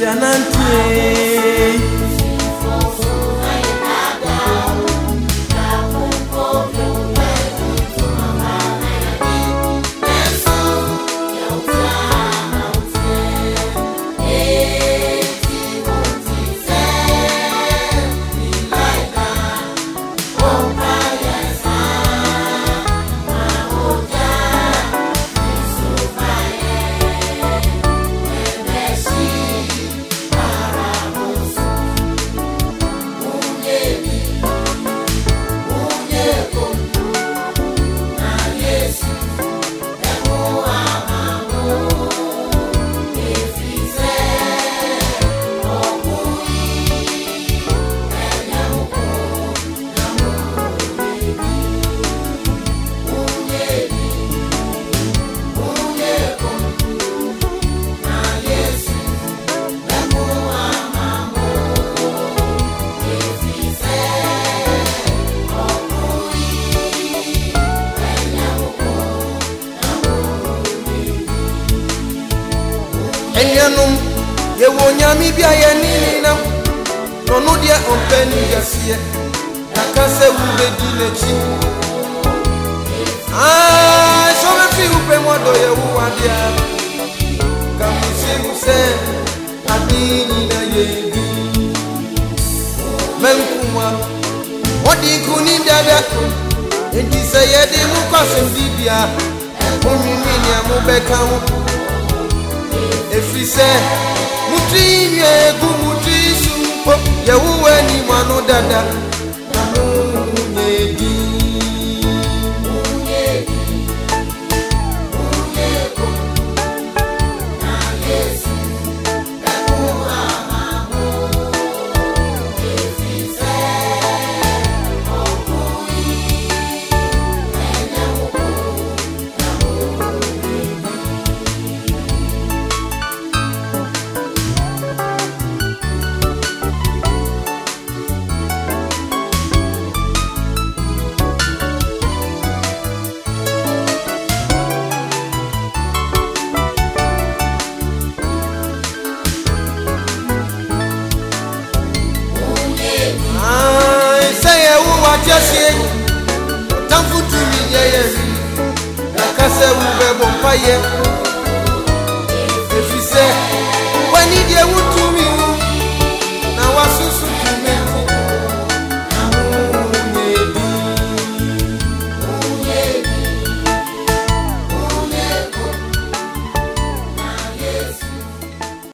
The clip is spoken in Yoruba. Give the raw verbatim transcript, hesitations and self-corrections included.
Janante Enyanum ye wonyami bia ye ninam no no dia ompeni yase nakase wubedi lechi ah so me fi upe modo ye wuadia kamisi use adini na ye bi menkuma odi kuni dada enti se ye di mu kwasem bibia onwimi ni amubeka ho efise mutinye gumutrisu ya uwe ni manu dada munyedi munyedi munyeko na Yesu emu amamo efise okui enyamu Jesse, don't put me, yeah, yeah. Like I said, we were